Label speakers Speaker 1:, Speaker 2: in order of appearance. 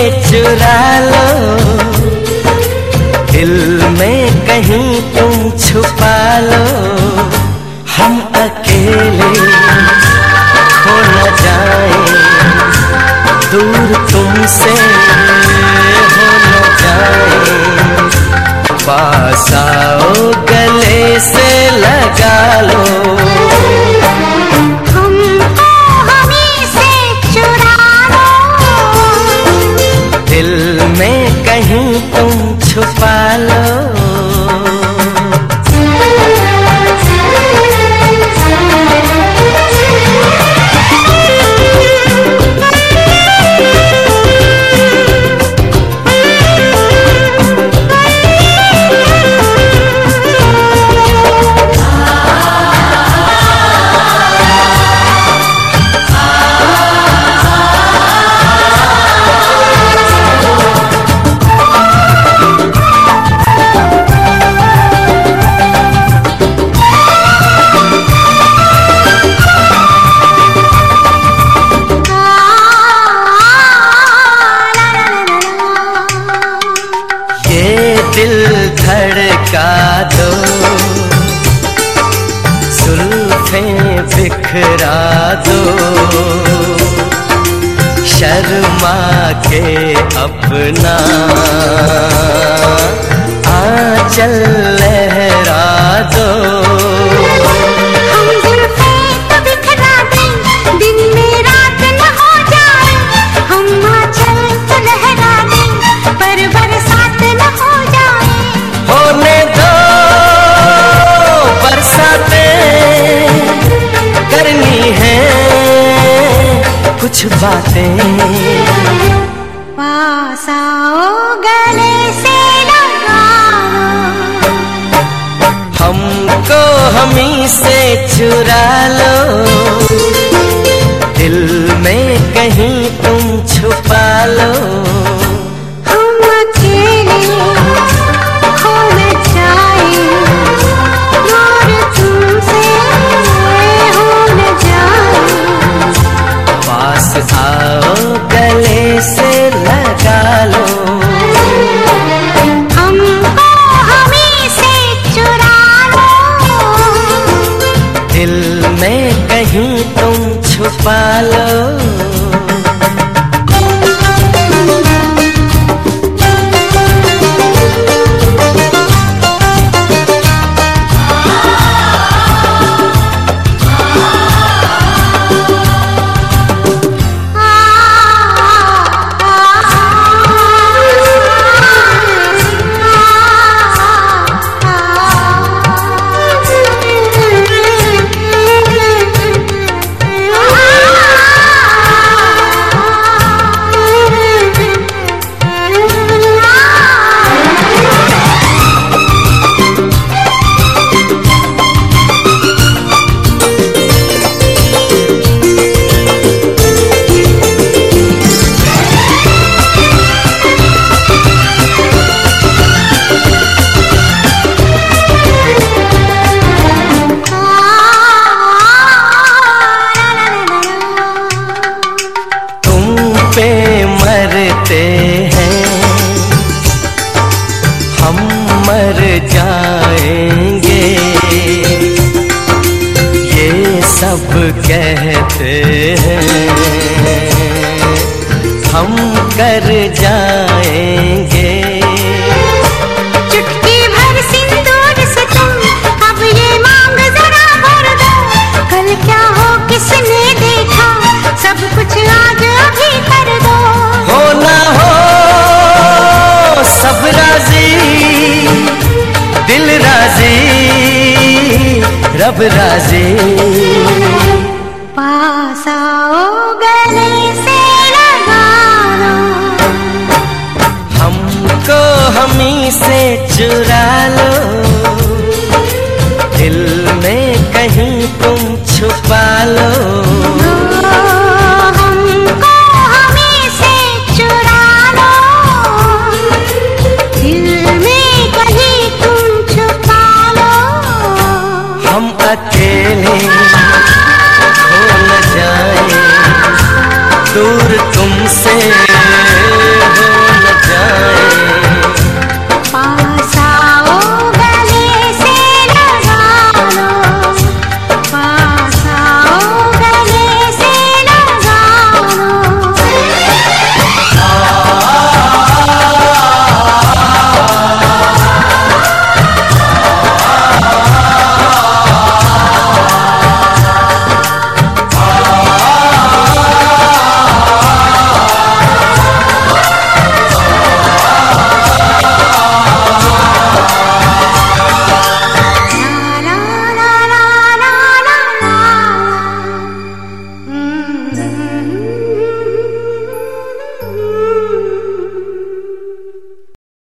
Speaker 1: चुरा लो, दिल में कहीं तुम छुपा लो। हम अकेले खो न जाए, दूर तुमसे हो न जाए। पास आओ, गले से लगा लो,
Speaker 2: हमको हमें से चुरा लो,
Speaker 1: दिल में कहीं तुम छुपा लो। दिल धड़का दो, जुल्फें बिखरा दो, शर्मा के अपना आंचल लहरा दो।
Speaker 2: हम जुल्फें तो बिखरा दें, दिन में रात न हो जाए। हम आंचल तो लहरा दें, पर बरसात न हो जाए।
Speaker 1: होने दो बरसातें, करनी है कुछ बातें।
Speaker 2: पास आओ, गले से लगा लो,
Speaker 1: हमको हमी से चुरा लो, दिल में कहीं तुम छुपा लो।
Speaker 2: हम अकेले खो न जाए, दूर तुमसे हो न जाए।
Speaker 1: पास आओ, गले से लगा लो,
Speaker 2: हमको हमें से चुरा लो,
Speaker 1: दिल में कहीं तुम छुपा लो। पे मरते हैं, हम मर जाएंगे, ये सब कहते हैं, हम कर जाएंगे।
Speaker 2: चुटकी भर सिंदूर से तुम अब ये मांग जरा भर दो। कल क्या हो किसने देखा, सब कुछ आज अभी कर दो।
Speaker 1: हो ना हो सब राजी, दिल राजी, रब राजी।
Speaker 2: पास आओ, गले से लगा लो,
Speaker 1: हमको हमी से चुरा लो, दिल